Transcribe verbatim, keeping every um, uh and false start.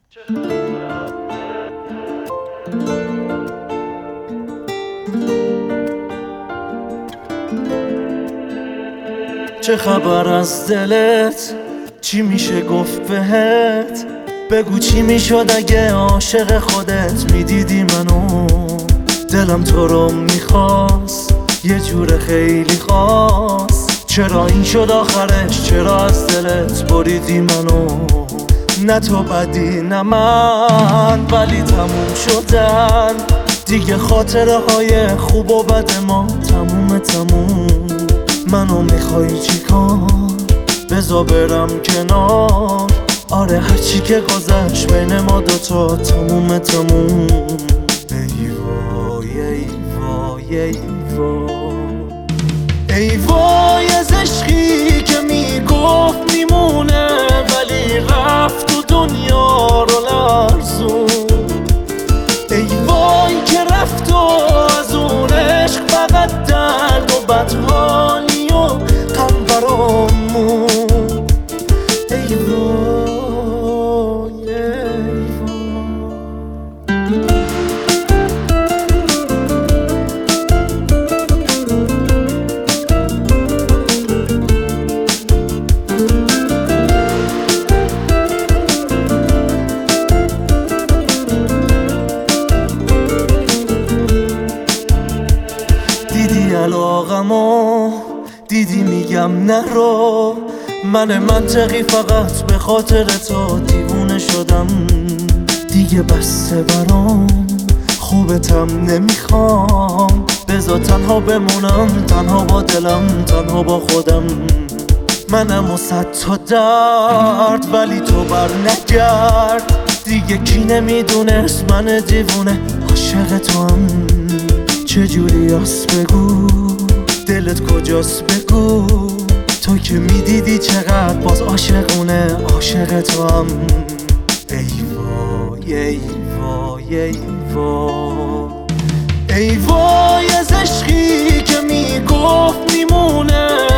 چه خبر از دلت؟ چی میشه گفت بهت؟ بگو چی میشد اگه عاشق خودت میدیدی منو؟ دلم تو رو میخواست یه جور خیلی خاص. چرا این شد آخرش؟ چرا از دلت بریدی منو؟ نه تو بدی نه من، ولی تموم شدن دیگه. خاطره های خوب و بد ما تموم تموم. منو میخوای چی کار؟ بذار برم کنار. آره هرچی که گذشت بین ما دوتا تموم تموم. ای وای ای وای ای وای ای وای از عشقی که میگفت میمونه ولی رفت و دنیا رو لرزون. ای وای که رفت و از اون عشق فقط درد و بدحالی و غم برامون. ای وای ای دیدی علاقمو؟ دیدی میگم نرو؟ من منطقی فقط به خاطر تو دیوونه شدم. دیگه بسته برام، خوبتم نمیخوام. بذار تنها بمونم، تنها با دلم، تنها با خودم. منم و صد تا درد ولی تو بر نگرد. دیگه کی نمیدونست من دیوونه عاشق تو هم. چجوری هست بگو؟ دلت کجاست بگو؟ تو که میدیدی چقدر باز عاشقونه عاشق تو هم. ای وای ای وای ای وای ای وای از عشقی که میگفت میمونه